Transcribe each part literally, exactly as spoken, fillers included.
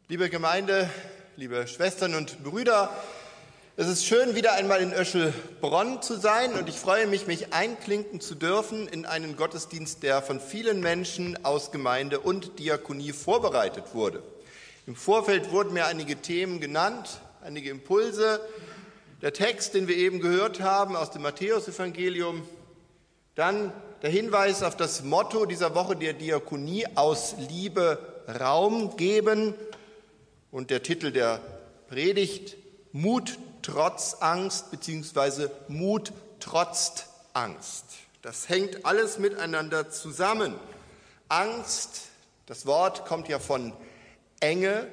Liebe Gemeinde, liebe Schwestern und Brüder, es ist schön, wieder einmal in Öschelbronn zu sein und ich freue mich, mich einklinken zu dürfen in einen Gottesdienst, der von vielen Menschen aus Gemeinde und Diakonie vorbereitet wurde. Im Vorfeld wurden mir einige Themen genannt, einige Impulse. Der Text, den wir eben gehört haben aus dem Matthäusevangelium, dann der Hinweis auf das Motto dieser Woche der Diakonie: aus Liebe Raum geben. Und der Titel der Predigt: Mut trotz Angst bzw. Mut trotzt Angst. Das hängt alles miteinander zusammen. Angst, das Wort kommt ja von Enge.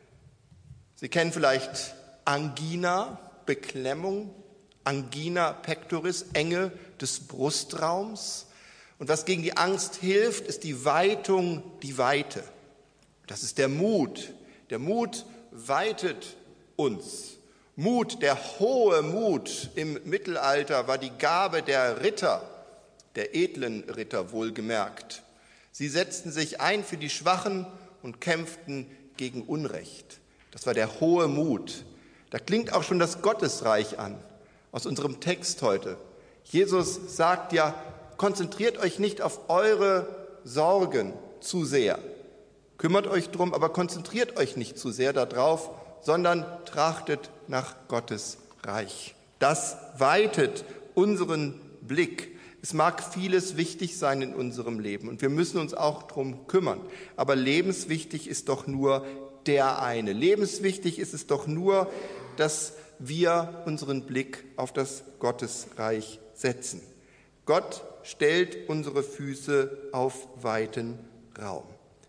Sie kennen vielleicht Angina, Beklemmung, Angina pectoris, Enge des Brustraums. Und was gegen die Angst hilft, ist die Weitung, die Weite. Das ist der Mut. Der Mut weitet uns. Mut, der hohe Mut im Mittelalter war die Gabe der Ritter, der edlen Ritter wohlgemerkt. Sie setzten sich ein für die Schwachen und kämpften gegen Unrecht. Das war der hohe Mut. Da klingt auch schon das Gottesreich an, aus unserem Text heute. Jesus sagt ja, konzentriert euch nicht auf eure Sorgen zu sehr. Kümmert euch drum, aber konzentriert euch nicht zu sehr darauf, sondern trachtet nach Gottes Reich. Das weitet unseren Blick. Es mag vieles wichtig sein in unserem Leben und wir müssen uns auch drum kümmern. Aber lebenswichtig ist doch nur der eine. Lebenswichtig ist es doch nur, dass wir unseren Blick auf das Gottesreich setzen. Gott stellt unsere Füße auf weiten Raum.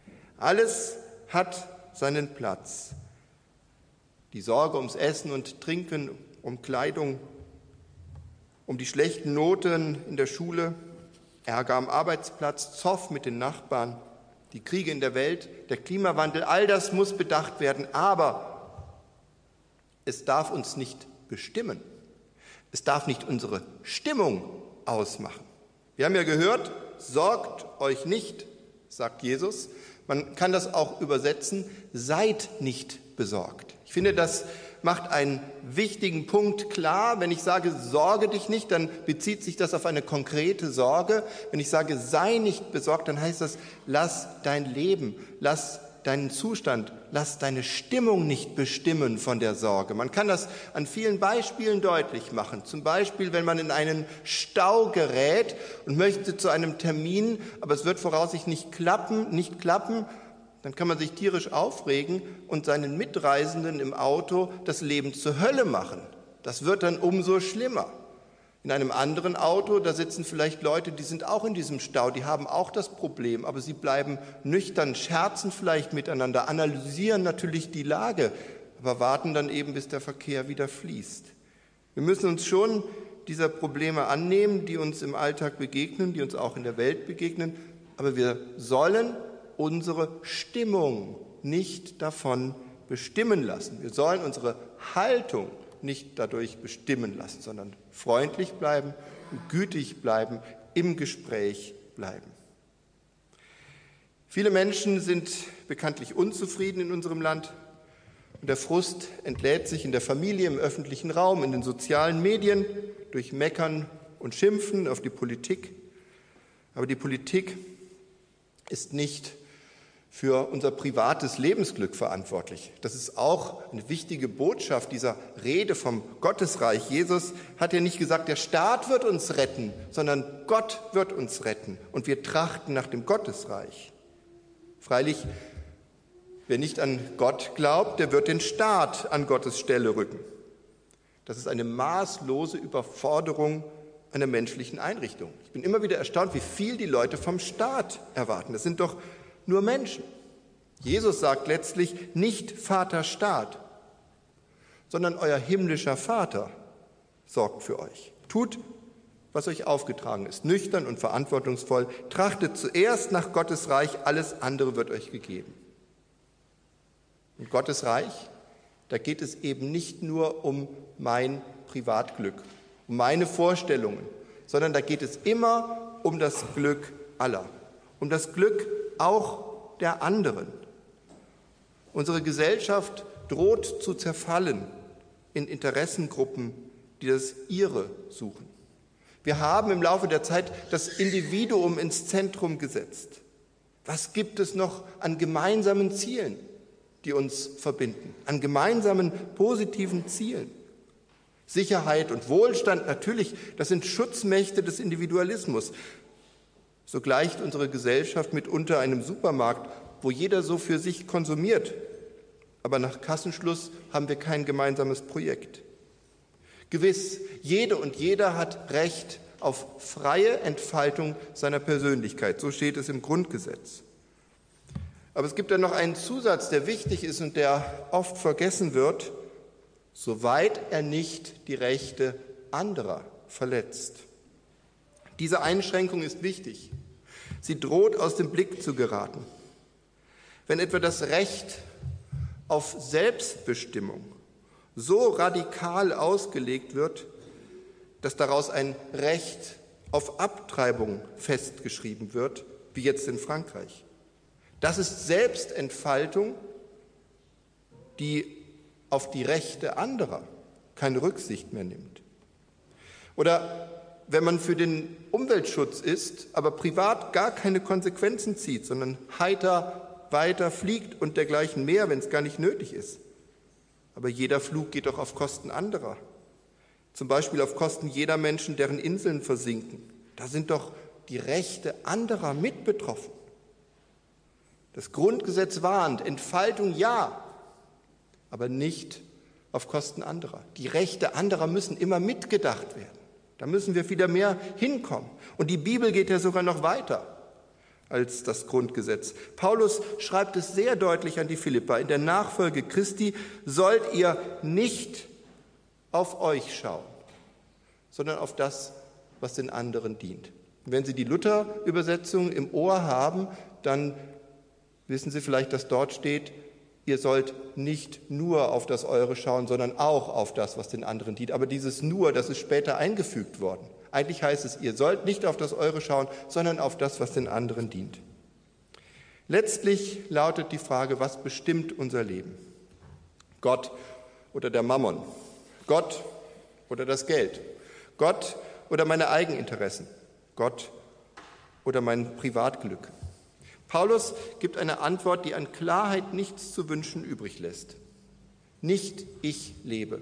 Alles hat seinen Platz. Die Sorge ums Essen und Trinken, um Kleidung, um die schlechten Noten in der Schule, Ärger am Arbeitsplatz, Zoff mit den Nachbarn, die Kriege in der Welt, der Klimawandel, all das muss bedacht werden, aber es darf uns nicht bestimmen. Es darf nicht unsere Stimmung ausmachen. Wir haben ja gehört, sorgt euch nicht, sagt Jesus. Man kann das auch übersetzen, seid nicht besorgt. Ich finde, das macht einen wichtigen Punkt klar. Wenn ich sage, sorge dich nicht, dann bezieht sich das auf eine konkrete Sorge. Wenn ich sage, sei nicht besorgt, dann heißt das, lass dein Leben, lass deinen Zustand, lass deine Stimmung nicht bestimmen von der Sorge. Man kann das an vielen Beispielen deutlich machen. Zum Beispiel, wenn man in einen Stau gerät und möchte zu einem Termin, aber es wird voraussichtlich nicht klappen, nicht klappen, dann kann man sich tierisch aufregen und seinen Mitreisenden im Auto das Leben zur Hölle machen. Das wird dann umso schlimmer. In einem anderen Auto, da sitzen vielleicht Leute, die sind auch in diesem Stau, die haben auch das Problem, aber sie bleiben nüchtern, scherzen vielleicht miteinander, analysieren natürlich die Lage, aber warten dann eben, bis der Verkehr wieder fließt. Wir müssen uns schon dieser Probleme annehmen, die uns im Alltag begegnen, die uns auch in der Welt begegnen, aber wir sollen unsere Stimmung nicht davon bestimmen lassen. Wir sollen unsere Haltung nicht dadurch bestimmen lassen, sondern freundlich bleiben, gütig bleiben, im Gespräch bleiben. Viele Menschen sind bekanntlich unzufrieden in unserem Land und der Frust entlädt sich in der Familie, im öffentlichen Raum, in den sozialen Medien, durch Meckern und Schimpfen auf die Politik. Aber die Politik ist nicht für unser privates Lebensglück verantwortlich. Das ist auch eine wichtige Botschaft dieser Rede vom Gottesreich. Jesus hat ja nicht gesagt, der Staat wird uns retten, sondern Gott wird uns retten und wir trachten nach dem Gottesreich. Freilich, wer nicht an Gott glaubt, der wird den Staat an Gottes Stelle rücken. Das ist eine maßlose Überforderung einer menschlichen Einrichtung. Ich bin immer wieder erstaunt, wie viel die Leute vom Staat erwarten. Das sind doch nur Menschen. Jesus sagt letztlich nicht Vater Staat, sondern euer himmlischer Vater sorgt für euch. Tut, was euch aufgetragen ist, nüchtern und verantwortungsvoll. Trachtet zuerst nach Gottes Reich, alles andere wird euch gegeben. Und Gottes Reich, da geht es eben nicht nur um mein Privatglück, um meine Vorstellungen, sondern da geht es immer um das Glück aller, um das Glück auch der anderen. Unsere Gesellschaft droht zu zerfallen in Interessengruppen, die das Ihre suchen. Wir haben im Laufe der Zeit das Individuum ins Zentrum gesetzt. Was gibt es noch an gemeinsamen Zielen, die uns verbinden, an gemeinsamen positiven Zielen? Sicherheit und Wohlstand, natürlich, das sind Schutzmächte des Individualismus. So gleicht unsere Gesellschaft mitunter einem Supermarkt, wo jeder so für sich konsumiert. Aber nach Kassenschluss haben wir kein gemeinsames Projekt. Gewiss, jede und jeder hat Recht auf freie Entfaltung seiner Persönlichkeit. So steht es im Grundgesetz. Aber es gibt dann noch einen Zusatz, der wichtig ist und der oft vergessen wird: soweit er nicht die Rechte anderer verletzt. Diese Einschränkung ist wichtig. Sie droht aus dem Blick zu geraten. Wenn etwa das Recht auf Selbstbestimmung so radikal ausgelegt wird, dass daraus ein Recht auf Abtreibung festgeschrieben wird, wie jetzt in Frankreich. Das ist Selbstentfaltung, die auf die Rechte anderer keine Rücksicht mehr nimmt. Oder wenn man für den Umweltschutz ist, aber privat gar keine Konsequenzen zieht, sondern heiter weiter fliegt und dergleichen mehr, wenn es gar nicht nötig ist. Aber jeder Flug geht doch auf Kosten anderer. Zum Beispiel auf Kosten jeder Menschen, deren Inseln versinken. Da sind doch die Rechte anderer mit betroffen. Das Grundgesetz warnt, Entfaltung ja, aber nicht auf Kosten anderer. Die Rechte anderer müssen immer mitgedacht werden. Da müssen wir wieder mehr hinkommen. Und die Bibel geht ja sogar noch weiter als das Grundgesetz. Paulus schreibt es sehr deutlich an die Philipper: In der Nachfolge Christi sollt ihr nicht auf euch schauen, sondern auf das, was den anderen dient. Und wenn Sie die Luther-Übersetzung im Ohr haben, dann wissen Sie vielleicht, dass dort steht: Ihr sollt nicht nur auf das Eure schauen, sondern auch auf das, was den anderen dient. Aber dieses nur, das ist später eingefügt worden. Eigentlich heißt es, ihr sollt nicht auf das Eure schauen, sondern auf das, was den anderen dient. Letztlich lautet die Frage: Was bestimmt unser Leben? Gott oder der Mammon? Gott oder das Geld? Gott oder meine Eigeninteressen? Gott oder mein Privatglück? Paulus gibt eine Antwort, die an Klarheit nichts zu wünschen übrig lässt. Nicht ich lebe,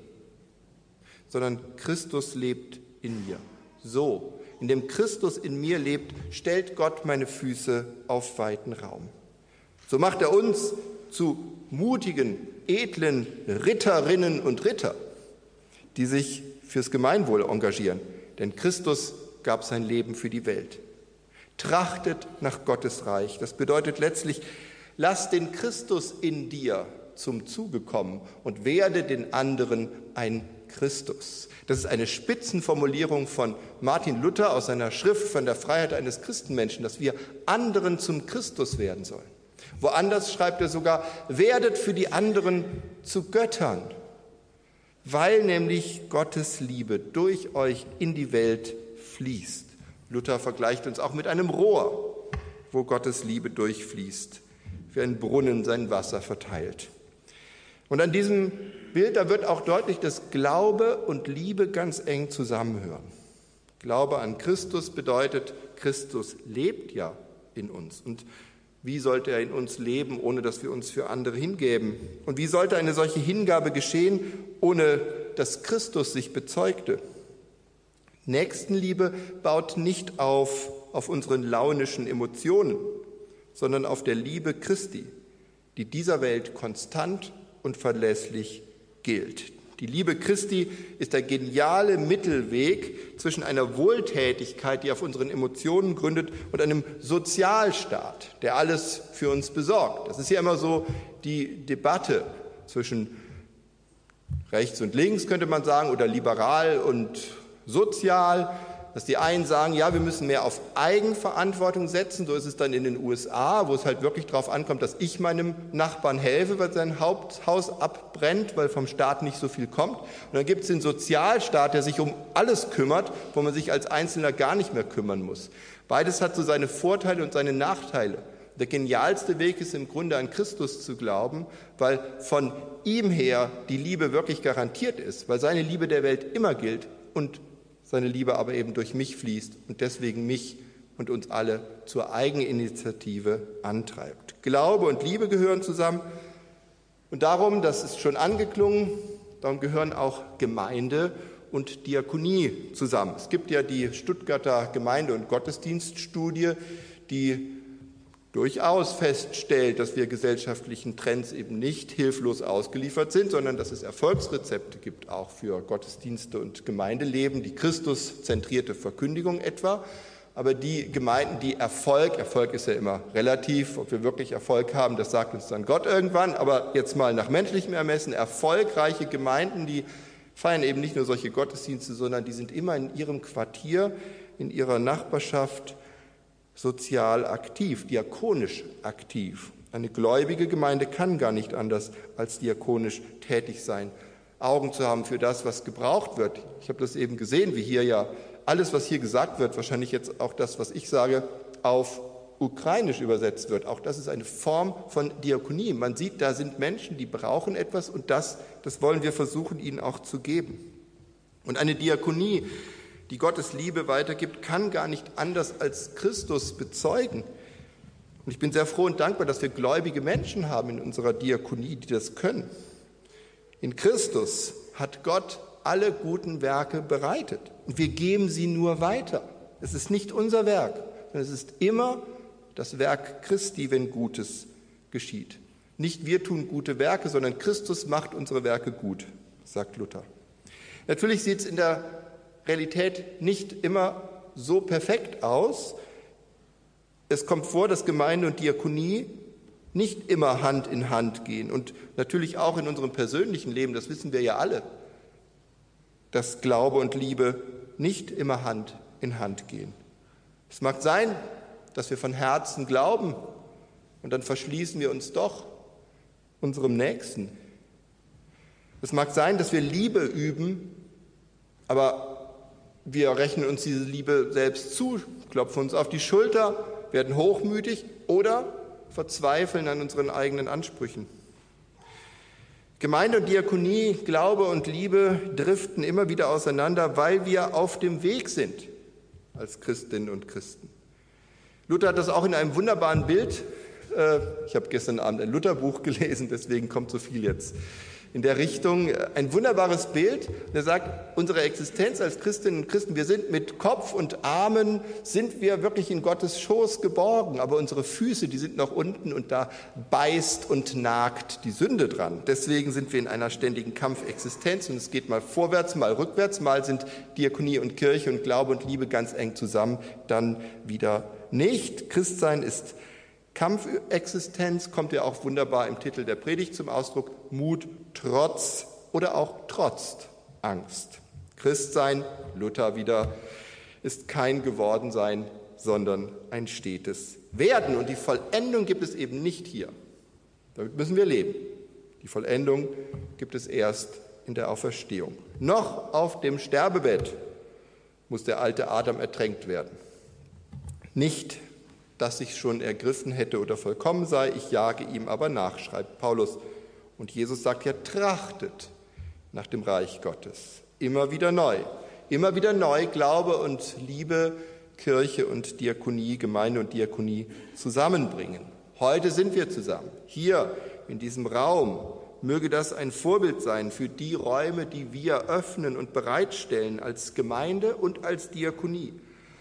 sondern Christus lebt in mir. So, indem Christus in mir lebt, stellt Gott meine Füße auf weiten Raum. So macht er uns zu mutigen, edlen Ritterinnen und Ritter, die sich fürs Gemeinwohl engagieren. Denn Christus gab sein Leben für die Welt. Trachtet nach Gottes Reich. Das bedeutet letztlich, lass den Christus in dir zum Zuge kommen und werde den anderen ein Christus. Das ist eine Spitzenformulierung von Martin Luther aus seiner Schrift von der Freiheit eines Christenmenschen, dass wir anderen zum Christus werden sollen. Woanders schreibt er sogar: Werdet für die anderen zu Göttern, weil nämlich Gottes Liebe durch euch in die Welt fließt. Luther vergleicht uns auch mit einem Rohr, wo Gottes Liebe durchfließt, wie ein Brunnen sein Wasser verteilt. Und an diesem Bild, da wird auch deutlich, dass Glaube und Liebe ganz eng zusammenhören. Glaube an Christus bedeutet, Christus lebt ja in uns. Und wie sollte er in uns leben, ohne dass wir uns für andere hingeben? Und wie sollte eine solche Hingabe geschehen, ohne dass Christus sich bezeugte? Nächstenliebe baut nicht auf, auf unseren launischen Emotionen, sondern auf der Liebe Christi, die dieser Welt konstant und verlässlich gilt. Die Liebe Christi ist der geniale Mittelweg zwischen einer Wohltätigkeit, die auf unseren Emotionen gründet, und einem Sozialstaat, der alles für uns besorgt. Das ist ja immer so die Debatte zwischen rechts und links, könnte man sagen, oder liberal und sozial, dass die einen sagen, ja, wir müssen mehr auf Eigenverantwortung setzen. So ist es dann in den U S A, wo es halt wirklich darauf ankommt, dass ich meinem Nachbarn helfe, weil sein Haupthaus abbrennt, weil vom Staat nicht so viel kommt. Und dann gibt es den Sozialstaat, der sich um alles kümmert, wo man sich als Einzelner gar nicht mehr kümmern muss. Beides hat so seine Vorteile und seine Nachteile. Der genialste Weg ist im Grunde an Christus zu glauben, weil von ihm her die Liebe wirklich garantiert ist, weil seine Liebe der Welt immer gilt und seine Liebe aber eben durch mich fließt und deswegen mich und uns alle zur Eigeninitiative antreibt. Glaube und Liebe gehören zusammen und darum, das ist schon angeklungen, darum gehören auch Gemeinde und Diakonie zusammen. Es gibt ja die Stuttgarter Gemeinde- und Gottesdienststudie, die durchaus feststellt, dass wir gesellschaftlichen Trends eben nicht hilflos ausgeliefert sind, sondern dass es Erfolgsrezepte gibt, auch für Gottesdienste und Gemeindeleben, die christuszentrierte Verkündigung etwa. Aber die Gemeinden, die Erfolg, Erfolg ist ja immer relativ, ob wir wirklich Erfolg haben, das sagt uns dann Gott irgendwann, aber jetzt mal nach menschlichem Ermessen, erfolgreiche Gemeinden, die feiern eben nicht nur solche Gottesdienste, sondern die sind immer in ihrem Quartier, in ihrer Nachbarschaft sozial aktiv, diakonisch aktiv. Eine gläubige Gemeinde kann gar nicht anders als diakonisch tätig sein, Augen zu haben für das, was gebraucht wird. Ich habe das eben gesehen, wie hier ja alles, was hier gesagt wird, wahrscheinlich jetzt auch das, was ich sage, auf Ukrainisch übersetzt wird. Auch das ist eine Form von Diakonie. Man sieht, da sind Menschen, die brauchen etwas und das, das wollen wir versuchen, ihnen auch zu geben. Und eine Diakonie, die Gottes Liebe weitergibt, kann gar nicht anders als Christus bezeugen. Und ich bin sehr froh und dankbar, dass wir gläubige Menschen haben in unserer Diakonie, die das können. In Christus hat Gott alle guten Werke bereitet und wir geben sie nur weiter. Es ist nicht unser Werk, sondern es ist immer das Werk Christi, wenn Gutes geschieht. Nicht wir tun gute Werke, sondern Christus macht unsere Werke gut, sagt Luther. Natürlich sieht es in der Realität nicht immer so perfekt aus. Es kommt vor, dass Gemeinde und Diakonie nicht immer Hand in Hand gehen und natürlich auch in unserem persönlichen Leben, das wissen wir ja alle, dass Glaube und Liebe nicht immer Hand in Hand gehen. Es mag sein, dass wir von Herzen glauben und dann verschließen wir uns doch unserem Nächsten. Es mag sein, dass wir Liebe üben, aber wir rechnen uns diese Liebe selbst zu, klopfen uns auf die Schulter, werden hochmütig oder verzweifeln an unseren eigenen Ansprüchen. Gemeinde und Diakonie, Glaube und Liebe driften immer wieder auseinander, weil wir auf dem Weg sind als Christinnen und Christen. Luther hat das auch in einem wunderbaren Bild, ich habe gestern Abend ein Lutherbuch gelesen, deswegen kommt so viel jetzt in der Richtung, ein wunderbares Bild. Er sagt, unsere Existenz als Christinnen und Christen, wir sind mit Kopf und Armen, sind wir wirklich in Gottes Schoß geborgen, aber unsere Füße, die sind noch unten und da beißt und nagt die Sünde dran. Deswegen sind wir in einer ständigen Kampfexistenz und es geht mal vorwärts, mal rückwärts, mal sind Diakonie und Kirche und Glaube und Liebe ganz eng zusammen, dann wieder nicht. Christsein ist Kampfexistenz, kommt ja auch wunderbar im Titel der Predigt zum Ausdruck, Mut, Trotz oder auch trotz Angst. Christsein, Luther wieder, ist kein Gewordensein, sondern ein stetes Werden. Und die Vollendung gibt es eben nicht hier. Damit müssen wir leben. Die Vollendung gibt es erst in der Auferstehung. Noch auf dem Sterbebett muss der alte Adam ertränkt werden. Nicht dass ich schon ergriffen hätte oder vollkommen sei, ich jage ihm aber nach, schreibt Paulus. Und Jesus sagt ja, trachtet nach dem Reich Gottes. Immer wieder neu. Immer wieder neu Glaube und Liebe, Kirche und Diakonie, Gemeinde und Diakonie zusammenbringen. Heute sind wir zusammen, hier in diesem Raum. Möge das ein Vorbild sein für die Räume, die wir öffnen und bereitstellen als Gemeinde und als Diakonie.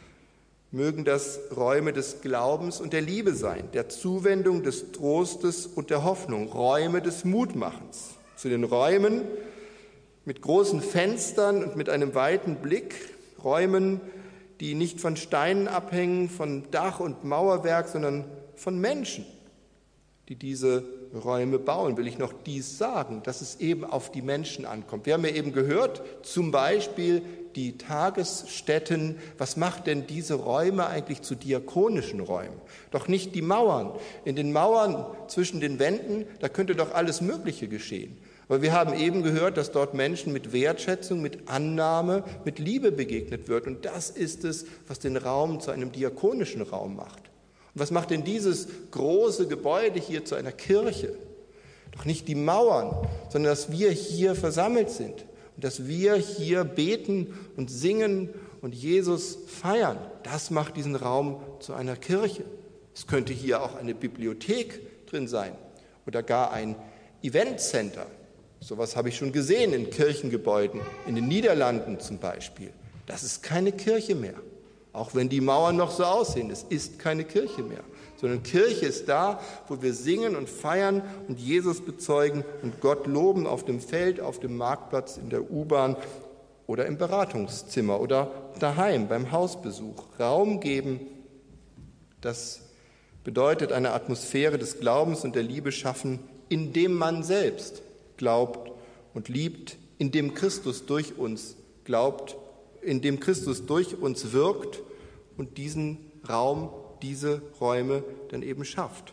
Mögen das Räume des Glaubens und der Liebe sein, der Zuwendung, des Trostes und der Hoffnung, Räume des Mutmachens. Zu den Räumen mit großen Fenstern und mit einem weiten Blick, Räumen, die nicht von Steinen abhängen, von Dach und Mauerwerk, sondern von Menschen, die diese Räume bauen, will ich noch dies sagen, dass es eben auf die Menschen ankommt. Wir haben ja eben gehört, zum Beispiel die Tagesstätten, was macht denn diese Räume eigentlich zu diakonischen Räumen? Doch nicht die Mauern. In den Mauern zwischen den Wänden, da könnte doch alles Mögliche geschehen. Aber wir haben eben gehört, dass dort Menschen mit Wertschätzung, mit Annahme, mit Liebe begegnet wird. Und das ist es, was den Raum zu einem diakonischen Raum macht. Und was macht denn dieses große Gebäude hier zu einer Kirche? Doch nicht die Mauern, sondern dass wir hier versammelt sind und dass wir hier beten und singen und Jesus feiern. Das macht diesen Raum zu einer Kirche. Es könnte hier auch eine Bibliothek drin sein oder gar ein Eventcenter. Sowas habe ich schon gesehen in Kirchengebäuden, in den Niederlanden zum Beispiel. Das ist keine Kirche mehr, auch wenn die Mauern noch so aussehen. Es ist keine Kirche mehr, sondern Kirche ist da, wo wir singen und feiern und Jesus bezeugen und Gott loben auf dem Feld, auf dem Marktplatz, in der U-Bahn oder im Beratungszimmer oder daheim beim Hausbesuch. Raum geben, das bedeutet eine Atmosphäre des Glaubens und der Liebe schaffen, in dem man selbst glaubt und liebt, in dem Christus durch uns glaubt, in dem Christus durch uns wirkt und diesen Raum, diese Räume dann eben schafft.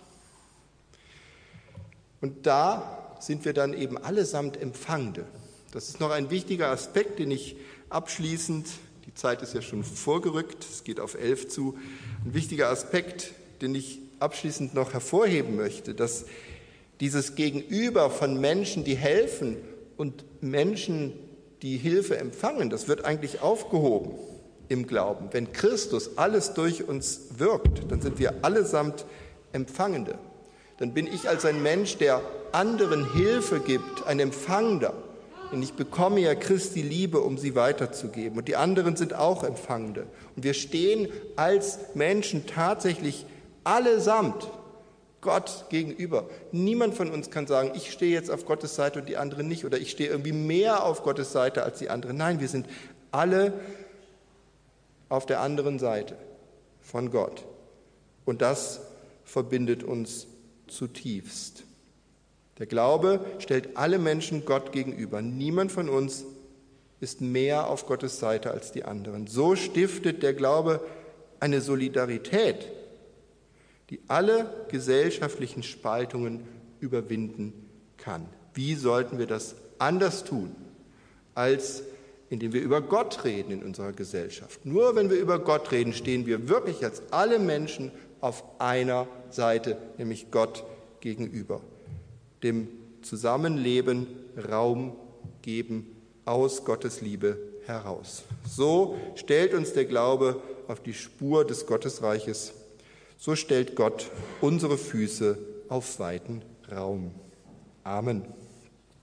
Und da sind wir dann eben allesamt Empfangende. Das ist noch ein wichtiger Aspekt, den ich abschließend, die Zeit ist ja schon vorgerückt, es geht auf elf zu, ein wichtiger Aspekt, den ich abschließend noch hervorheben möchte, dass dieses Gegenüber von Menschen, die helfen und Menschen, die Hilfe empfangen, das wird eigentlich aufgehoben im Glauben. Wenn Christus alles durch uns wirkt, dann sind wir allesamt Empfangende. Dann bin ich als ein Mensch, der anderen Hilfe gibt, ein Empfangender. Denn ich bekomme ja Christi Liebe, um sie weiterzugeben. Und die anderen sind auch Empfangende. Und wir stehen als Menschen tatsächlich allesamt Gott gegenüber. Niemand von uns kann sagen, ich stehe jetzt auf Gottes Seite und die anderen nicht oder ich stehe irgendwie mehr auf Gottes Seite als die anderen. Nein, wir sind alle auf der anderen Seite von Gott. Und das verbindet uns zutiefst. Der Glaube stellt alle Menschen Gott gegenüber. Niemand von uns ist mehr auf Gottes Seite als die anderen. So stiftet der Glaube eine Solidarität, die alle gesellschaftlichen Spaltungen überwinden kann. Wie sollten wir das anders tun, als indem wir über Gott reden in unserer Gesellschaft? Nur wenn wir über Gott reden, stehen wir wirklich als alle Menschen auf einer Seite, nämlich Gott gegenüber. Dem Zusammenleben Raum geben aus Gottes Liebe heraus. So stellt uns der Glaube auf die Spur des Gottesreiches. So stellt Gott unsere Füße auf weiten Raum. Amen.